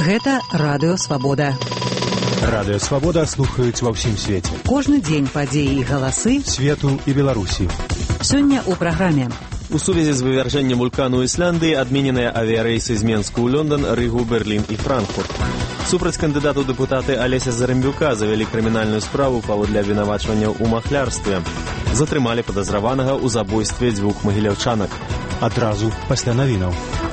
Гэта Радыё Свабода. Радыё Свабода слухаюць ва ўсім свеце. Кожны дзень падзеі і галасы свету і Беларусі. Сёння ў праграме. У сувязі з вывяржэннем вулкану Ісландыі адмененыя авіярэйсы з Менску ў Лондон, Рыгу, Берлін і Франкфурт. Супраць кандыдату ў дэпутаты Алеся Зарамбюка завялі крымінальную справу паводле абвінавачвання ў махлярстве. Затрымалі падазраванага ў забойстве 2 магіляўчанак. Адразу пасля навінаў.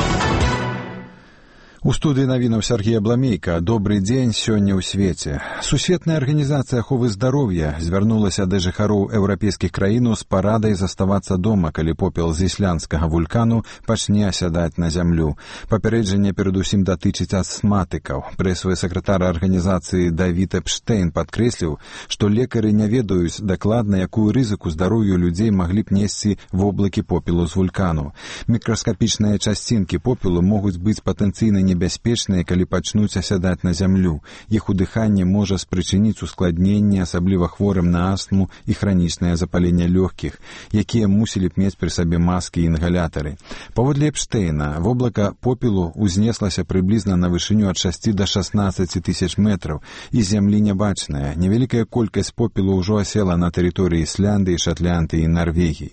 У студыі навінаў Сергей Абламейка. Добры дзень сёння ў свеце. Сусветная арганізацыя аховы здароўя звярнулася да жыхароў еўрапейскіх краін з парадай заставацца дома, калі попел з ісландскага вулкану пачне асядаць на зямлю. Папярэджанне перадусім датычыць астматыкаў. Прэсавы сакратар арганізацыі Давід Эпштейн падкрэсліў, што лекары не ведаюць дакладна, якую рызыку здароўю людзей маглі б несці воблакі попелу з вулкану. Мікраскапічныя часцінкі попелу могуць быць патэнцыйна небяспечныя, калі пачнуць асядаць на зямлю. Іх удыханне можа спрычыніць ускладненне, асабліва хворым на астму і хранічнае запаленне лёгкіх, якія мусілі б мець пры сабе маскі і інгалятары. Паводле Эпштейна, воблака попелу ўзнеслася прыблізна на вышыню ад 6 до 16 тысяч метраў, і зямлі нябачная. Невялікая колькасць попелу ўжо асела на тэрыторыі Ісляндыі, Шатландыі і Нарвегіі.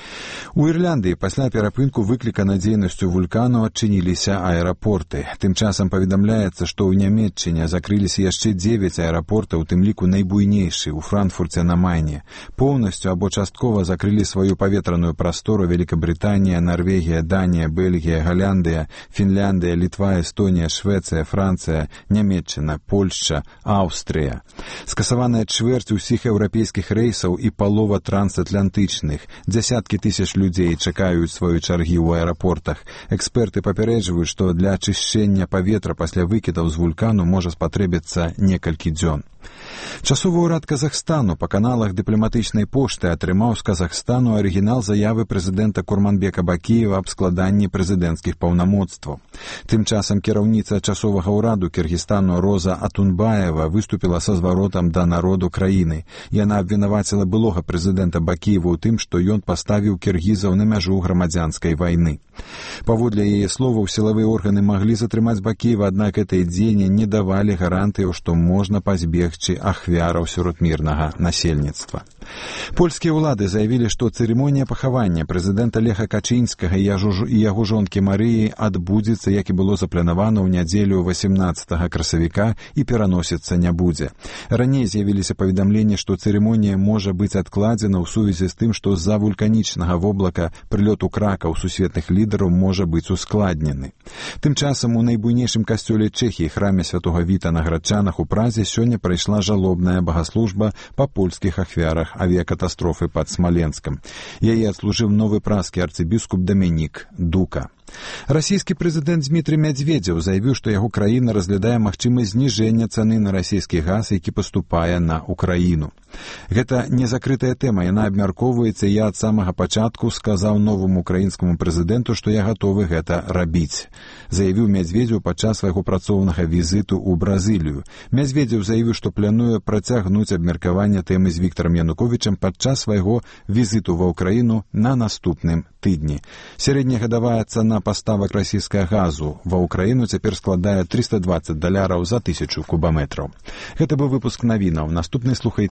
У Ірландыі пасля перапынку выклікана дзейнасцю вулкану адчыніліся аэрапорты. Тым часам паведамляецца, што ў Нямецчыне закрыліся яшчэ 9 аэрапортаў, у тым ліку найбуйнейшы ў Франкфурце на Майне. Поўнасцю або часткова закрылі сваю паветраную прастору Великабрытанія, Нарвегія, Данія, Бельгія, Галяндыя, Фінляндыя, Літва, Эстонія, Швецыя, Францыя, Нямецчына, Польшча, Аўстрыя. Скасаваная чвэрць усіх еўрапейскіх рэйсаў і палова трансатлантычных. Дзясяткі тысяч людзей чакаюць сваёй чаргі ў аэрапортах. Эксперты папярэджваюць, што для ачышчэння паветра пасля выкідаў з вулкану можа спатрэбіцца некалькі дзён. Часовы ўрад Казахстану па каналах дыпламатычнай пошты атрымаў з Казахстану арыгінал заявы прэзідэнта Курманбека Бакіева аб складанні прэзідэнцкіх паўнамоцтваў. Тым часам кіраўніца часовага ўраду Кіргізстану Роза Атунбаева выступіла са зваротам да народу краіны. Яна абвінаваціла былога прэзідэнта Бакіева ў тым, што ён паставіў кіргізаў на мяжу грамадзянскай вайны. Паводле яе словаў, сілавыя органы маглі затрымаць Бакіева, аднак гэтыя дзеянні не давалі гарантыяў, што можна пазбегчы ахвяраў сярод мірнага насельніцтва. Польскія ўлады заявілі, што цырымонія пахавання прэзідэнта Леха Качынскага і яго жонкі Марыі адбудзецца, як і было запланавана ў нядзелю 18 красавіка, і пераносіцца не будзе. Раней з'явіліся паведамленні, што цырымонія можа быць адкладзена ў сувязі з тым, што з-за вулканічнага воблака прылёт у Кракаў сусветных лідараў можа быць ускладнены. Тым часам у найбуйнейшым касцёле Чэхіі, храме святога Віта на Градчанах у Празе, сёння прайшла жалобная багаслужба па польскіх ахвярах авіякатастрофы пад Смаленскам. Яе адслужыў новы празкі арцыбіскуп Дамінік Дука. Расійскі прэзідэнт Дмітрый Медведзеў заявіў, што яго краіна разглядае магчымасць зніжэння цаны на расійскі газ, які паступае на Украіну. Гэта не закрытая тэма, яна абмяркоўваецца, і я ад самага пачатку сказаў новаму украінскаму прэзідэнту, што я гатовы гэта рабіць, заявіў Медведзеў падчас свайго працоўнага візіту ў Бразылію. Медведзеў заявіў, што плануе працягнуць абмеркаванне тэмы з Віктарам Януковічам падчас свайго візіту ва Ўкраіну на наступным тыдні. Сярэднегадавая цана паставак расійскага газу ва Ўкраіну цяпер складае $320 за 1000 кубаметраў. Гэта быў выпуск навінаў. Наступны слухайце